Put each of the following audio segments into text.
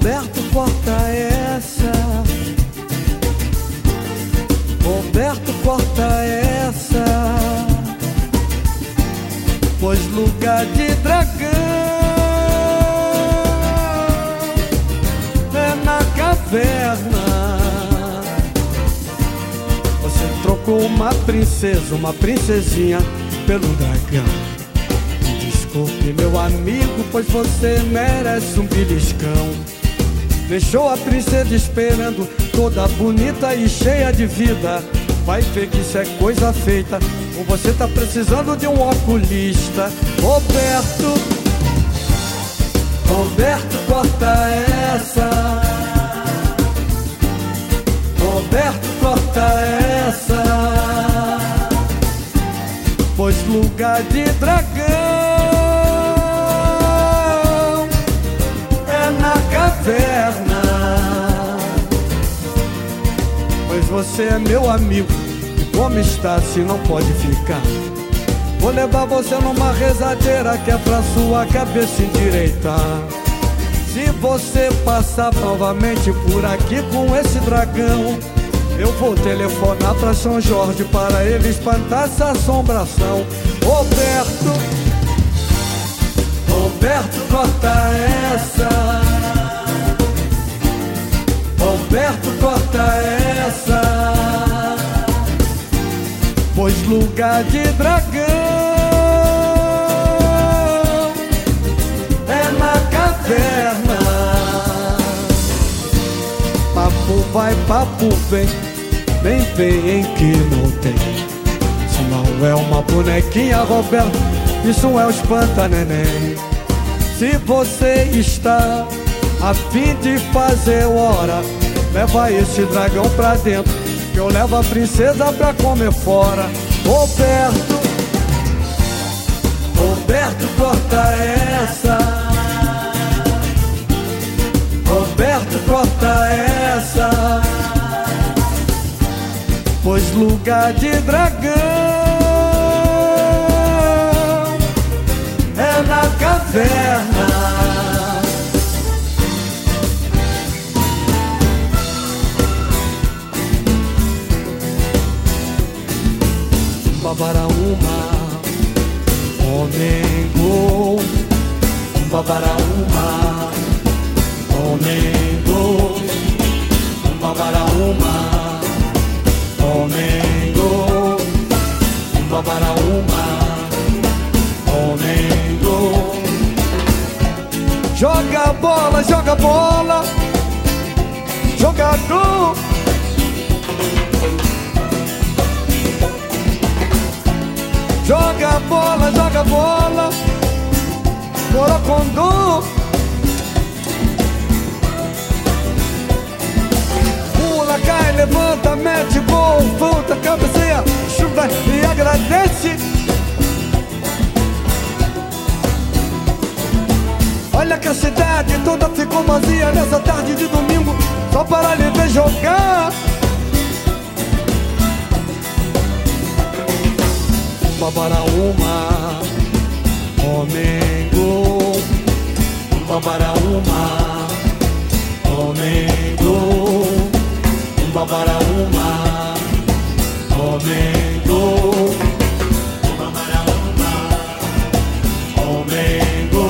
Roberto, corta essa. Roberto, corta essa. Pois lugar de dragão é na caverna. Você trocou uma princesa, uma princesinha pelo dragão. Desculpe, meu amigo, pois você merece um beliscão. Deixou a princesa esperando, toda bonita e cheia de vida. Vai ver que isso é coisa feita, ou você tá precisando de um oculista. Roberto, Roberto, corta essa. Roberto, corta essa. Pois lugar de dragão é na caverna. Pois você é meu amigo, e como está se não pode ficar? Vou levar você numa rezadeira que é pra sua cabeça endireitar. Se você passar novamente por aqui com esse dragão, eu vou telefonar pra São Jorge para ele espantar essa assombração. Roberto, Roberto, corta essa. Roberto, corta essa. Pois lugar de dragão é na caverna. Papo vai, papo vem, vem, vem que não tem. Isso não é uma bonequinha, Roberto, isso é o espanta-neném. Se você está a fim de fazer hora, leva esse dragão pra dentro, que eu levo a princesa pra comer fora. Roberto, Roberto, corta essa. Roberto, corta essa. Pois lugar de dragão é na caverna. Babaraúma, Omengo, Babaraúma, Omengo, Babaraúma, Omengo, Babaraúma, Omengo. Joga bola, joga bola, jogador. Joga bola, Morocondô. Pula, cai, levanta, mete gol, volta, cabeceia, chuta e agradece. Olha que a cidade toda ficou vazia nessa tarde de domingo, só para lhe ver jogar. Babaraúma, Omengo, Babaraúma, Omengo, Babaraúma, Omengo, Babaraúma, Omengo.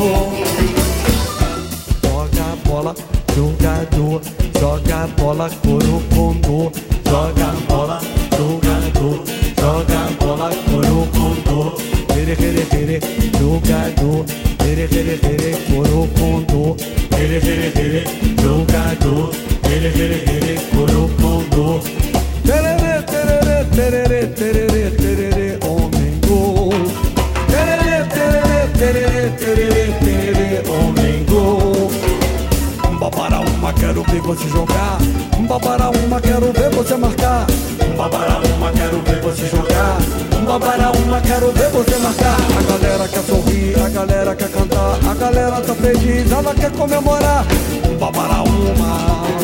Joga bola, jogador, joga bola, corocondô. Joga bola, jogador, joga bola, corocondô. Here, here, here, jogador. Here, here, here, corocondô. Here, here, here, jogador. Here, here, here, corocondô. Tererê, tererê, tererê, tererê, tererê, Omengo. Tererê, tererê, tererê, tererê, tererê, Omengo. Babaraúma, quero ver você jogar. Babaraúma, quero ver você marcar. Babaraúma, quero ver você jogar. Babaraúma, quero ver você marcar. A galera quer sorrir, a galera quer cantar, a galera tá feliz, ela quer comemorar. Babaraúma,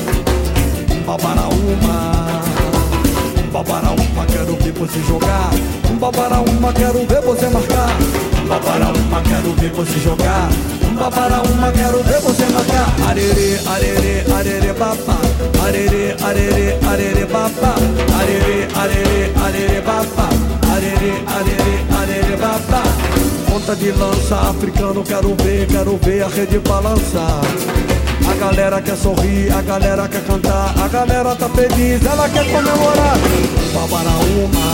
Babaraúma, Babaraúma, quero ver você jogar. Babaraúma, quero ver você marcar. Babaraúma, quero ver você jogar. Babara uma, quero ver você marcar. Arerê, arerê, arerê, babá. Arerê, arerê, arerê, babá. Arerê, arerê, arerê, babá. Arerê, arerê, arerê, babá. Ponta de lança, africano, quero ver a rede balançar. A galera quer sorrir, a galera quer cantar, a galera tá feliz, ela quer comemorar. Babaraúma,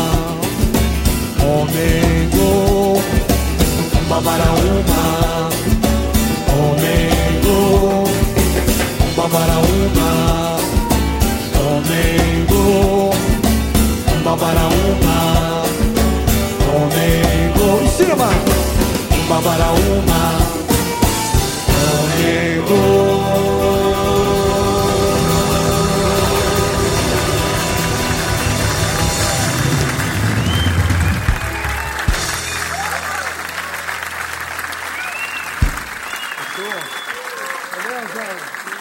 Omengo. Babaraúma, Omengo. Babaraúma, Omengo. Babaraúma, Omengo. Em cima. Babaraúma, Omengo. Beleza?